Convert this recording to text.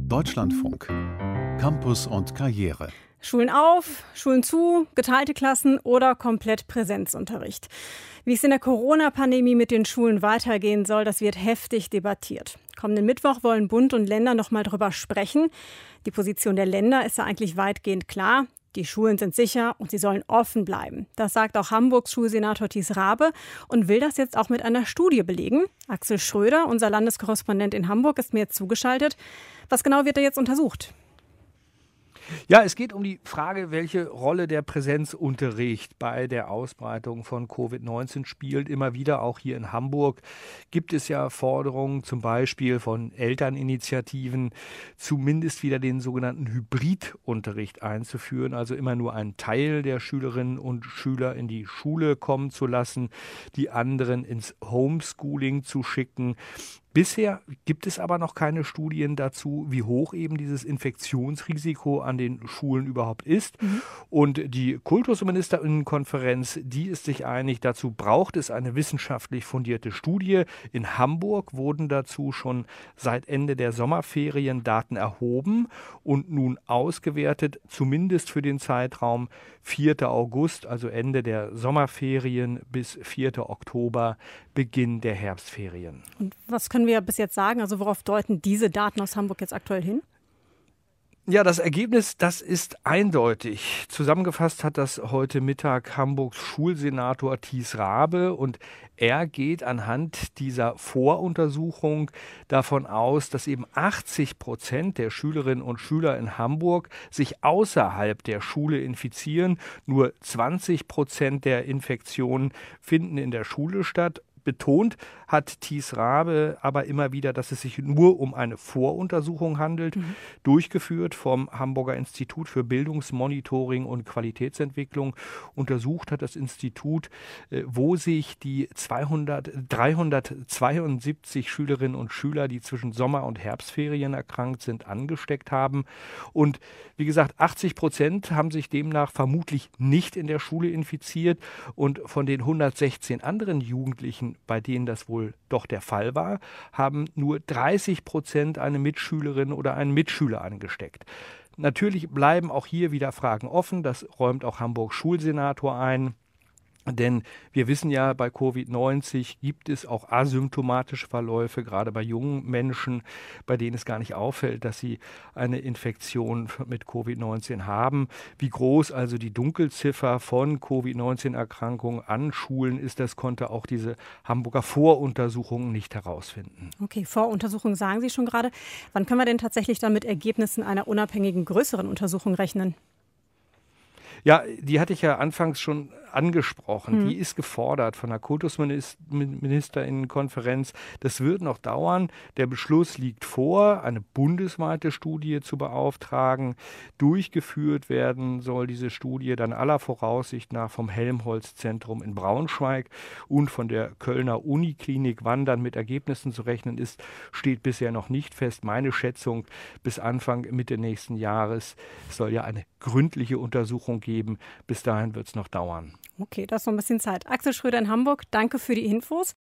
Deutschlandfunk. Campus und Karriere. Schulen auf, Schulen zu, geteilte Klassen oder komplett Präsenzunterricht. Wie es in der Corona-Pandemie mit den Schulen weitergehen soll, das wird heftig debattiert. Kommenden Mittwoch wollen Bund und Länder noch mal drüber sprechen. Die Position der Länder ist ja eigentlich weitgehend klar. Die Schulen sind sicher und sie sollen offen bleiben. Das sagt auch Hamburgs Schulsenator Thies Raabe und will das jetzt auch mit einer Studie belegen. Axel Schröder, unser Landeskorrespondent in Hamburg, ist mir jetzt zugeschaltet. Was genau wird da jetzt untersucht? Ja, es geht um die Frage, welche Rolle der Präsenzunterricht bei der Ausbreitung von Covid-19 spielt. Immer wieder, auch hier in Hamburg, gibt es ja Forderungen, zum Beispiel von Elterninitiativen, zumindest wieder den sogenannten Hybridunterricht einzuführen. Also immer nur einen Teil der Schülerinnen und Schüler in die Schule kommen zu lassen, die anderen ins Homeschooling zu schicken. Bisher gibt es aber noch keine Studien dazu, wie hoch eben dieses Infektionsrisiko an den Schulen überhaupt ist. Und die Kultusministerinnenkonferenz, die ist sich einig, dazu braucht es eine wissenschaftlich fundierte Studie. In Hamburg wurden dazu schon seit Ende der Sommerferien Daten erhoben und nun ausgewertet, zumindest für den Zeitraum 4. August, also Ende der Sommerferien bis 4. Oktober, Beginn der Herbstferien. Und was können wir bis jetzt sagen? Also worauf deuten diese Daten aus Hamburg jetzt aktuell hin? Ja, das Ergebnis, das ist eindeutig. Zusammengefasst hat das heute Mittag Hamburgs Schulsenator Thies Raabe und er geht anhand dieser Voruntersuchung davon aus, dass eben 80% der Schülerinnen und Schüler in Hamburg sich außerhalb der Schule infizieren. Nur 20% der Infektionen finden in der Schule statt. Betont hat Thies Raabe aber immer wieder, dass es sich nur um eine Voruntersuchung handelt, durchgeführt vom Hamburger Institut für Bildungsmonitoring und Qualitätsentwicklung. Untersucht hat das Institut, wo sich die 372 Schülerinnen und Schüler, die zwischen Sommer- und Herbstferien erkrankt sind, angesteckt haben. Und wie gesagt, 80% haben sich demnach vermutlich nicht in der Schule infiziert. Und von den 116 anderen Jugendlichen, bei denen das wohl doch der Fall war, haben nur 30% eine Mitschülerin oder einen Mitschüler angesteckt. Natürlich bleiben auch hier wieder Fragen offen, das räumt auch Hamburgs Schulsenator ein. Denn wir wissen ja, bei Covid-19 gibt es auch asymptomatische Verläufe, gerade bei jungen Menschen, bei denen es gar nicht auffällt, dass sie eine Infektion mit Covid-19 haben. Wie groß also die Dunkelziffer von Covid-19-Erkrankungen an Schulen ist, das konnte auch diese Hamburger Voruntersuchung nicht herausfinden. Okay, Voruntersuchung sagen Sie schon gerade. Wann können wir denn tatsächlich dann mit Ergebnissen einer unabhängigen, größeren Untersuchung rechnen? Ja, die hatte ich ja anfangs schon angesprochen. Die ist gefordert von der Kultusministerinnenkonferenz. Das wird noch dauern. Der Beschluss liegt vor, eine bundesweite Studie zu beauftragen. Durchgeführt werden soll diese Studie dann aller Voraussicht nach vom Helmholtz-Zentrum in Braunschweig und von der Kölner Uniklinik. Wann dann mit Ergebnissen zu rechnen ist, steht bisher noch nicht fest. Meine Schätzung bis Anfang, Mitte nächsten Jahres. Es soll ja eine gründliche Untersuchung geben. Bis dahin wird es noch dauern. Okay, das ist noch ein bisschen Zeit. Axel Schröder in Hamburg, danke für die Infos.